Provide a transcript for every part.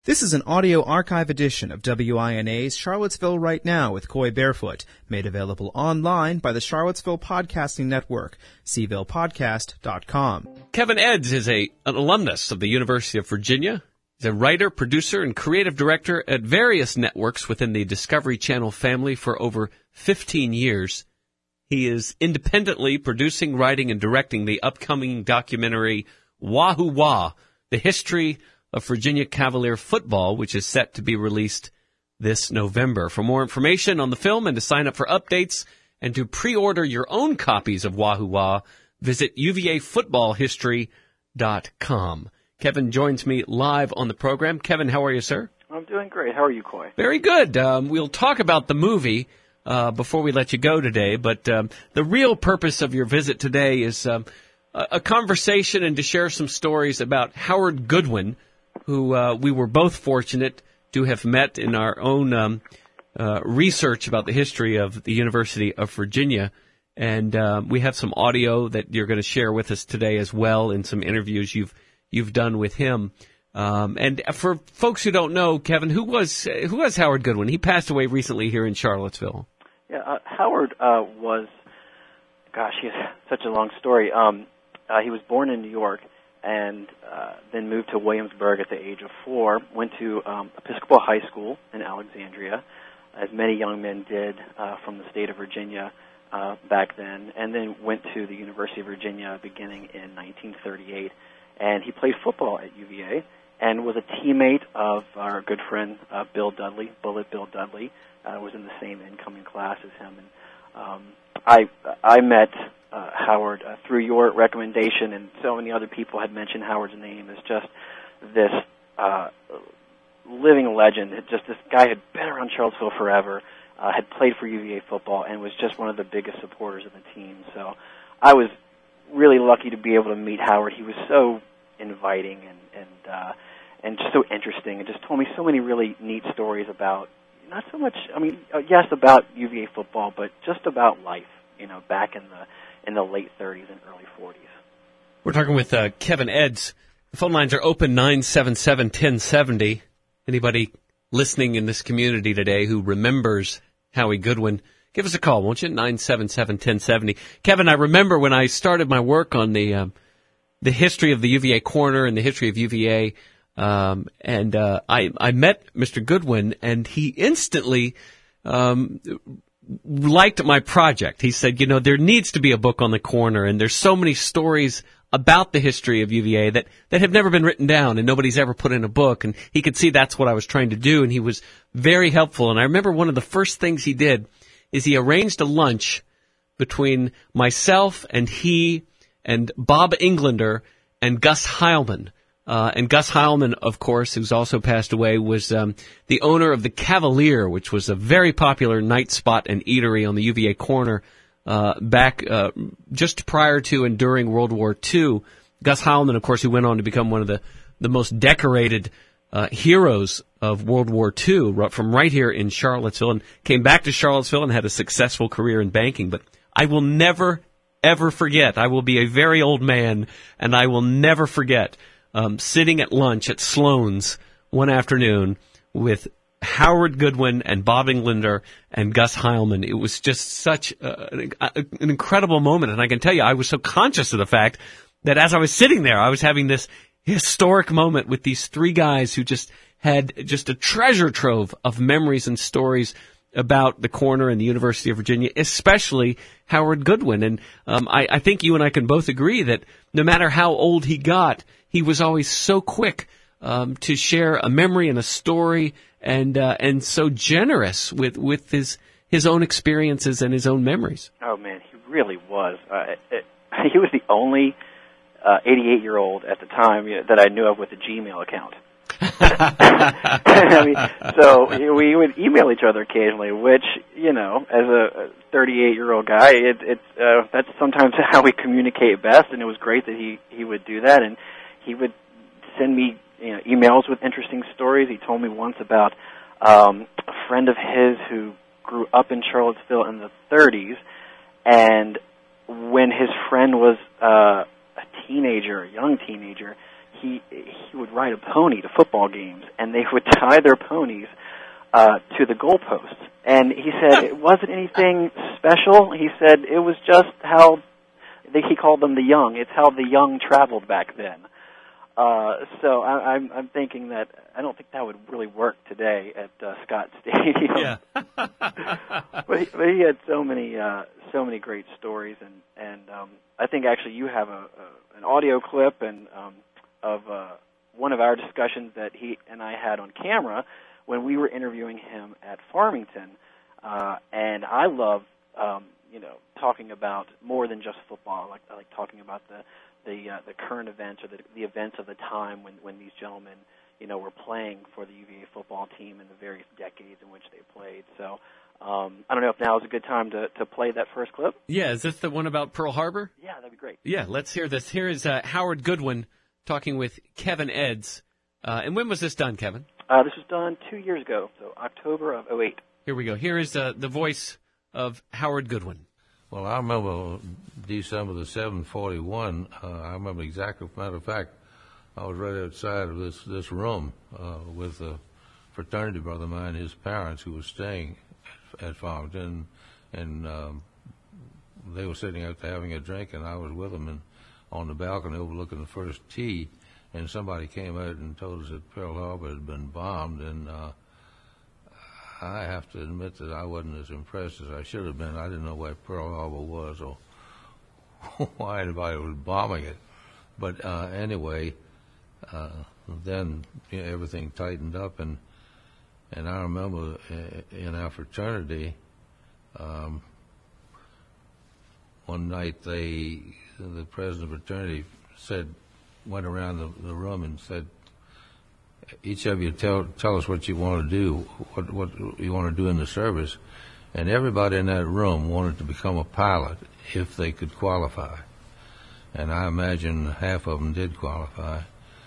This is an audio archive edition of WINA's Charlottesville Right Now with Coy Barefoot, made available online by the Charlottesville Podcasting Network, cvillepodcast.com. Kevin Edds is an alumnus of the University of Virginia. He's a writer, producer, and creative director at various networks within the Discovery Channel family for over 15 years. He is independently producing, writing, and directing the upcoming documentary Wahoo Wah, The History of Virginia Cavalier Football, which is set to be released this November. For more information on the film and to sign up for updates and to pre-order your own copies of Wahoo Wah, visit uvafootballhistory.com. Kevin joins me live on the program. Kevin, how are you, sir? I'm doing great. How are you, Coy? Very good. We'll talk about the movie before we let you go today, but the real purpose of your visit today is a conversation and to share some stories about Howard Goodwin, who we were both fortunate to have met in our own research about the history of the University of Virginia. And we have some audio that you're going to share with us today as well, and some interviews you've done with him. And for folks who don't know, Kevin, who was Howard Goodwin? He passed away recently here in Charlottesville. Yeah, Howard was, gosh, he has such a long story. He was born in New York and then moved to Williamsburg at the age of 4, went to Episcopal High School in Alexandria, as many young men did from the state of Virginia back then, and then went to the University of Virginia beginning in 1938. And he played football at UVA and was a teammate of our good friend Bill Dudley, Bullet Bill Dudley, was in the same incoming class as him. And I met Howard through your recommendation, and so many other people had mentioned Howard's name as just this living legend. Just this guy had been around Charlottesville forever, had played for UVA football, and was just one of the biggest supporters of the team. So I was really lucky to be able to meet Howard. He was so inviting and just so interesting, and just told me so many really neat stories about, not so much, I mean, yes, about UVA football, but just about life, back in the late 30s and early 40s. We're talking with Kevin Edds. The phone lines are open, 977-1070. Anybody listening in this community today who remembers Howie Goodwin, give us a call, won't you? 977-1070. Kevin, I remember when I started my work on the history of the UVA corner and the history of UVA, and I met Mr. Goodwin, and he instantly liked my project. He said, there needs to be a book on the corner, and there's so many stories about the history of UVA that have never been written down and nobody's ever put in a book, and he could see that's what I was trying to do, and he was very helpful. And I remember one of the first things he did is he arranged a lunch between myself and he and Bob Englander and Gus Heilman. And Gus Heilman, of course, who's also passed away, was the owner of the Cavalier, which was a very popular night spot and eatery on the UVA corner back just prior to and during World War II. Gus Heilman, of course, who went on to become one of the most decorated heroes of World War II from right here in Charlottesville, and came back to Charlottesville and had a successful career in banking. But I will never, ever forget. I will be a very old man, and I will never forget sitting at lunch at Sloan's one afternoon with Howard Goodwin and Bob Englander and Gus Heilman. It was just such an incredible moment. And I can tell you, I was so conscious of the fact that as I was sitting there, I was having this historic moment with these three guys who just had just a treasure trove of memories and stories about the corner and the University of Virginia, especially Howard Goodwin. And I think you and I can both agree that no matter how old he got, he was always so quick to share a memory and a story, and so generous with his own experiences and his own memories. Oh man, he really was. He was the only 88-year-old at the time that I knew of with a Gmail account. I mean, so we would email each other occasionally, which, as a 38-year-old guy, that's sometimes how we communicate best, and it was great that he would do that, and he would send me emails with interesting stories. He told me once about a friend of his who grew up in Charlottesville in the 30s, and when his friend was a young teenager, he would ride a pony to football games, and they would tie their ponies to the goalposts. And he said it wasn't anything special. He said it was just how he called them the young. It's how the young traveled back then. So I'm thinking that I don't think that would really work today at Scott Stadium. Yeah. but he had so many great stories, and I think actually you have an audio clip of one of our discussions that he and I had on camera when we were interviewing him at Farmington, and I love talking about more than just football. I like talking about the current events or the events of the time when these gentlemen were playing for the UVA football team in the various decades in which they played. So I don't know if now is a good time to play that first clip. Yeah, is this the one about Pearl Harbor? Yeah, that'd be great. Yeah, let's hear this. Here is Howard Goodwin talking with Kevin Edds. And when was this done, Kevin? This was done 2 years ago, so October of 2008. Here we go. Here is the voice of Howard Goodwin. Well, I remember December the 7/41. I remember exactly. Matter of fact, I was right outside of this room with a fraternity brother of mine, his parents, who was staying at Farmington, and they were sitting out there having a drink, and I was with them and on the balcony overlooking the first tee, and somebody came out and told us that Pearl Harbor had been bombed, and I have to admit that I wasn't as impressed as I should have been. I didn't know where Pearl Harbor was or why anybody was bombing it. But anyway, then everything tightened up, and I remember in our fraternity, one night the president of the fraternity went around the room and said, each of you tell us what you want to do, what you want to do in the service. And everybody in that room wanted to become a pilot if they could qualify. And I imagine half of them did qualify.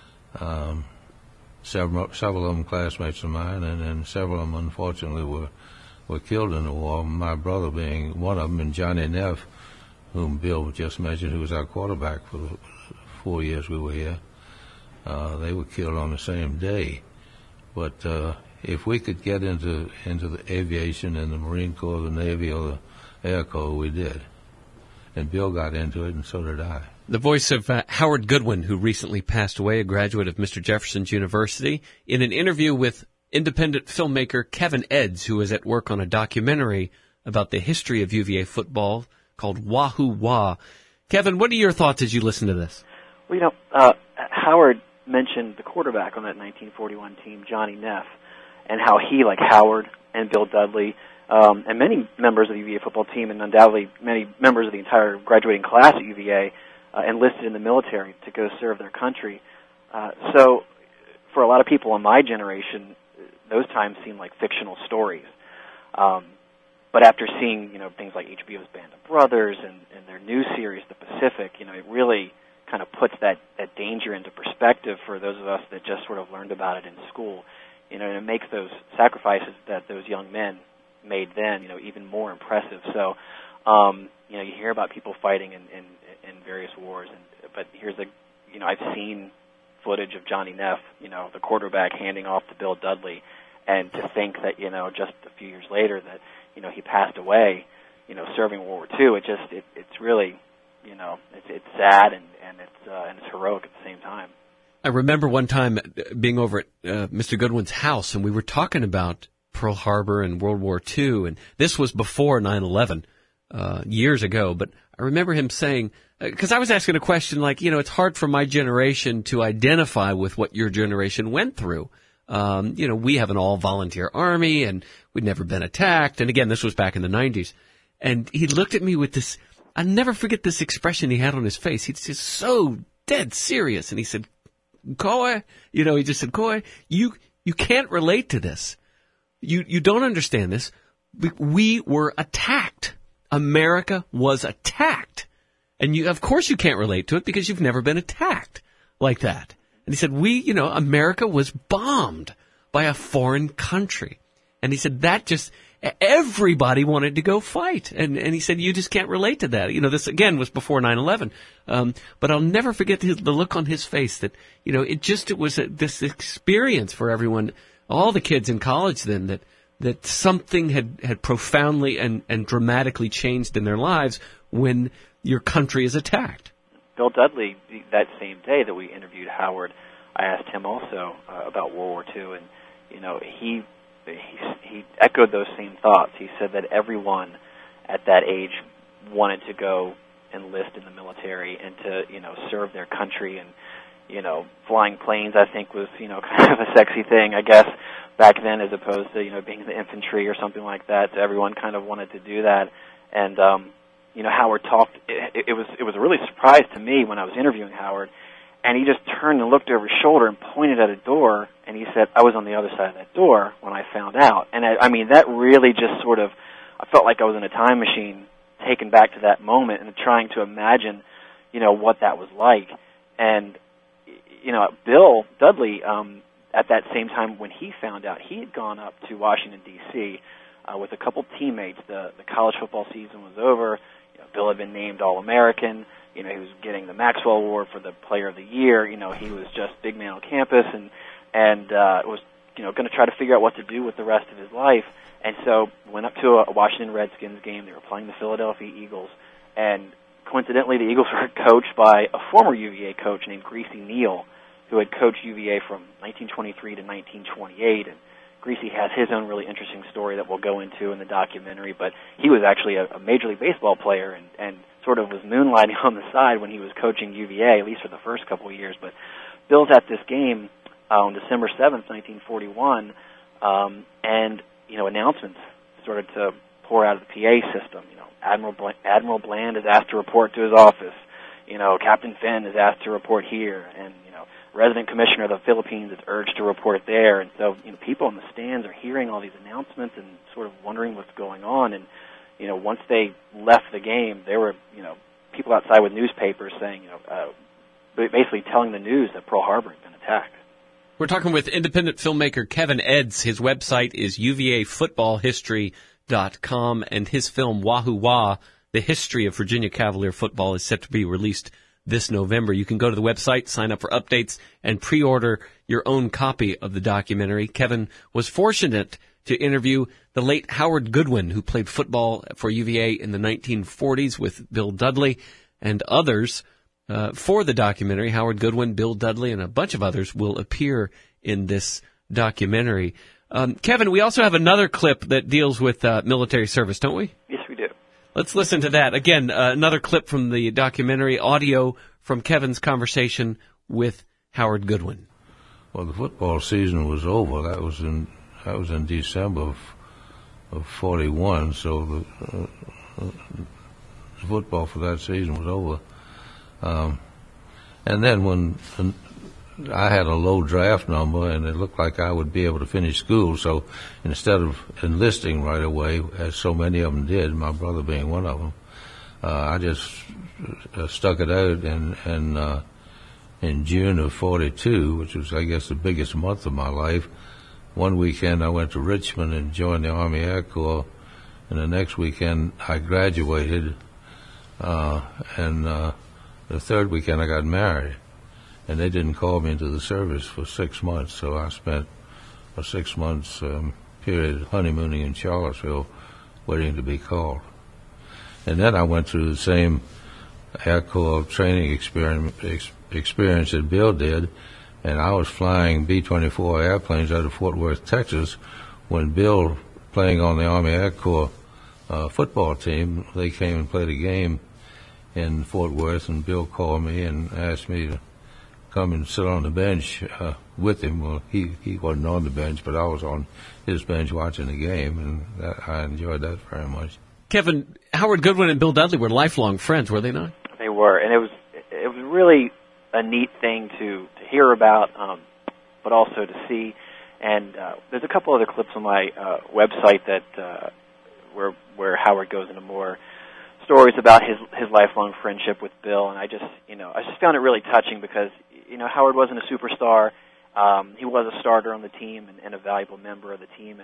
Several of them classmates of mine, and several of them unfortunately were killed in the war, my brother being one of them, and Johnny Neff, whom Bill just mentioned, who was our quarterback for the 4 years we were here. They were killed on the same day. But if we could get into the aviation and the Marine Corps, the Navy, or the Air Corps, we did. And Bill got into it, and so did I. The voice of Howard Goodwin, who recently passed away, a graduate of Mr. Jefferson's University, in an interview with independent filmmaker Kevin Edds, who is at work on a documentary about the history of UVA football called Wahoo Wah. Kevin, what are your thoughts as you listen to this? Well, Howard mentioned the quarterback on that 1941 team, Johnny Neff, and how he, like Howard and Bill Dudley, and many members of the UVA football team, and undoubtedly many members of the entire graduating class at UVA, enlisted in the military to go serve their country. So for a lot of people in my generation, those times seem like fictional stories. But after seeing, things like HBO's Band of Brothers and their new series, The Pacific, it really kind of puts that danger into perspective for those of us that just sort of learned about it in school. And it makes those sacrifices that those young men made then, even more impressive. So, you hear about people fighting in various wars, but here's I've seen footage of Johnny Neff, the quarterback handing off to Bill Dudley, and to think that, just a few years later that, he passed away, serving World War II, it's really, it's sad and it's heroic at the same time. I remember one time being over at Mr. Goodwin's house, and we were talking about Pearl Harbor and World War II, and this was before 9/11, years ago, but I remember him saying, because I was asking a question like, it's hard for my generation to identify with what your generation went through. We have an all-volunteer army, and we'd never been attacked, and again, this was back in the 90s, and he looked at me with this, I'll never forget this expression he had on his face. He's just so dead serious, and he said, Coy, he just said, Coy, you can't relate to this. You don't understand this. We were attacked. America was attacked. And of course you can't relate to it because you've never been attacked like that. And he said, America was bombed by a foreign country. And he said everybody wanted to go fight. And he said, you just can't relate to that. This again was before 9/11. But I'll never forget the look on his face that, it was this experience for everyone, all the kids in college then, that something had profoundly and dramatically changed in their lives when your country is attacked. Bill Dudley, that same day that we interviewed Howard, I asked him also about World War II, and he echoed those same thoughts. He said that everyone at that age wanted to go enlist in the military and to serve their country, and flying planes I think was kind of a sexy thing I guess back then, as opposed to being in the infantry or something like that. So everyone kind of wanted to do that, and Howard talked. It was a really surprise to me when I was interviewing Howard, and he just turned and looked over his shoulder and pointed at a door, and he said, "I was on the other side of that door when I found out." And I mean, that really just sort of, I felt like I was in a time machine, taken back to that moment and trying to imagine, what that was like. And Bill Dudley, at that same time when he found out, he had gone up to Washington D.C. With a couple teammates. The college football season was over. Bill had been named All-American. He was getting the Maxwell Award for the Player of the Year. He was just big man on campus, and was going to try to figure out what to do with the rest of his life. And so went up to a Washington Redskins game. They were playing the Philadelphia Eagles, and coincidentally, the Eagles were coached by a former UVA coach named Greasy Neal, who had coached UVA from 1923 to 1928. And Greasy has his own really interesting story that we'll go into in the documentary, but he was actually a Major League Baseball player and sort of was moonlighting on the side when he was coaching UVA, at least for the first couple of years. But Bill's at this game on December 7th, 1941, and, announcements started to pour out of the PA system. Admiral Bland is asked to report to his office. Captain Finn is asked to report here, and, Resident Commissioner of the Philippines is urged to report there. And so, people in the stands are hearing all these announcements and sort of wondering what's going on. And, once they left the game, there were, people outside with newspapers saying, basically telling the news that Pearl Harbor had been attacked. We're talking with independent filmmaker Kevin Edds. His website is uvafootballhistory.com, and his film Wahoo Wah, The History of Virginia Cavalier Football, is set to be released this November. You can go to the website, sign up for updates, and pre-order your own copy of the documentary. Kevin was fortunate to interview the late Howard Goodwin, who played football for UVA in the 1940s with Bill Dudley and others. For the documentary, Howard Goodwin, Bill Dudley, and a bunch of others will appear in this documentary. Kevin, we also have another clip that deals with military service, don't we? Yes, we do. Let's listen to that. Again, another clip from the documentary, audio from Kevin's conversation with Howard Goodwin. Well, the football season was over. That was in December of 41, so the football for that season was over. And then when I had a low draft number, and it looked like I would be able to finish school. So instead of enlisting right away, as so many of them did, my brother being one of them, I just stuck it out. And in June of 42, which was, I guess, the biggest month of my life, one weekend I went to Richmond and joined the Army Air Corps, and the next weekend I graduated, and the third weekend I got married. And they didn't call me into the service for 6 months, so I spent a 6 months period honeymooning in Charlottesville, waiting to be called. And then I went through the same Air Corps training experience that Bill did, and I was flying B-24 airplanes out of Fort Worth, Texas, when Bill, playing on the Army Air Corps football team, they came and played a game in Fort Worth, and Bill called me and asked me to come and sit on the bench with him. Well, he wasn't on the bench, but I was on his bench watching the game, and I enjoyed that very much. Kevin, Howard Goodwin and Bill Dudley were lifelong friends, were they not? They were, and it was really a neat thing to hear about, but also to see. And there's a couple other clips on my website that where Howard goes into more stories about his lifelong friendship with Bill, and I just found it really touching because Howard wasn't a superstar. He was a starter on the team and a valuable member of the team, and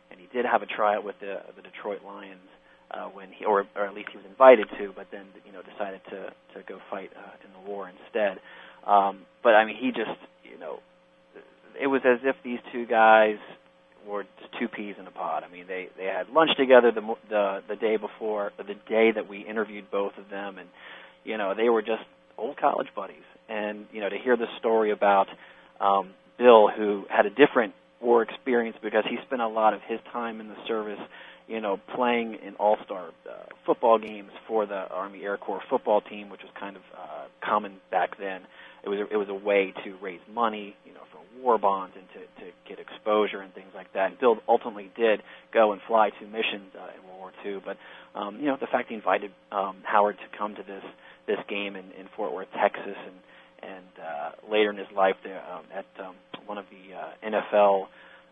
and he did have a tryout with the Detroit Lions when he, or at least he was invited to, but then decided to go fight in the war instead. But I mean, he just it was as if these two guys were just two peas in a pod. I mean, they had lunch together the day before, the day that we interviewed both of them, and they were just old college buddies. And to hear the story about Bill, who had a different war experience because he spent a lot of his time in the service, playing in all-star football games for the Army Air Corps football team, which was kind of common back then. It was a way to raise money, for war bonds and to get exposure and things like that. And Bill ultimately did go and fly 2 missions in World War II. But the fact he invited Howard to come to this game in Fort Worth, Texas, and later in his life there at one of the NFL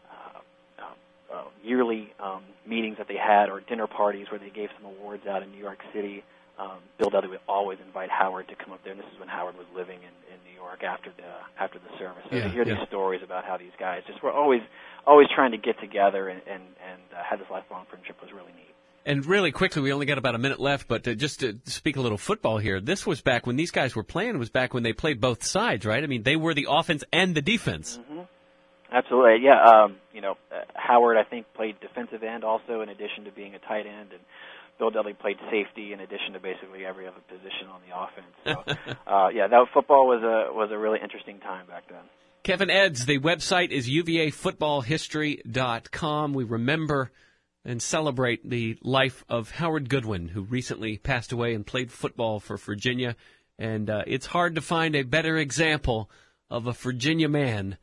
yearly meetings that they had, or dinner parties where they gave some awards out in New York City. Bill Dudley would always invite Howard to come up there, and this is when Howard was living in New York after the service. So to hear these stories about how these guys just were always trying to get together and had this lifelong friendship was really neat. And really quickly, we only got about a minute left, but just to speak a little football here, this was back when these guys were playing, was back when they played both sides, right? I mean, they were the offense and the defense. Mm-hmm. Absolutely, yeah. Howard, I think, played defensive end also, in addition to being a tight end, and Bill Dudley played safety in addition to basically every other position on the offense. So, that football was a really interesting time back then. Kevin Edds, the website is uvafootballhistory.com. We remember and celebrate the life of Howard Goodwin, who recently passed away and played football for Virginia. And it's hard to find a better example of a Virginia man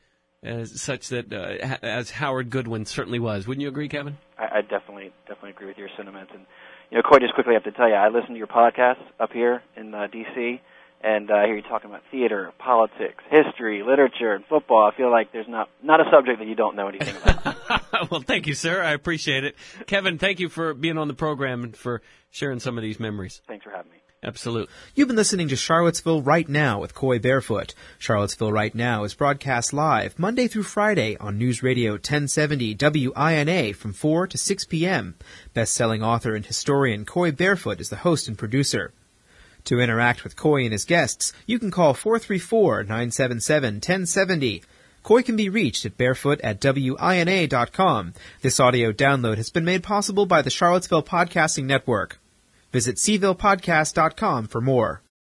as Howard Goodwin certainly was. Wouldn't you agree, Kevin? I definitely agree with your sentiments. And Coy, just quickly, I have to tell you, I listen to your podcast up here in D.C., and I hear you talking about theater, politics, history, literature, and football. I feel like there's not a subject that you don't know anything about. Well, thank you, sir. I appreciate it. Kevin, thank you for being on the program and for sharing some of these memories. Thanks for having me. Absolutely. You've been listening to Charlottesville Right Now with Coy Barefoot. Charlottesville Right Now is broadcast live Monday through Friday on News Radio 1070 WINA from 4 to 6 p.m. Best-selling author and historian Coy Barefoot is the host and producer. To interact with Coy and his guests, you can call 434-977-1070. Coy can be reached at barefoot@wina.com. This audio download has been made possible by the Charlottesville Podcasting Network. Visit cvillepodcast.com for more.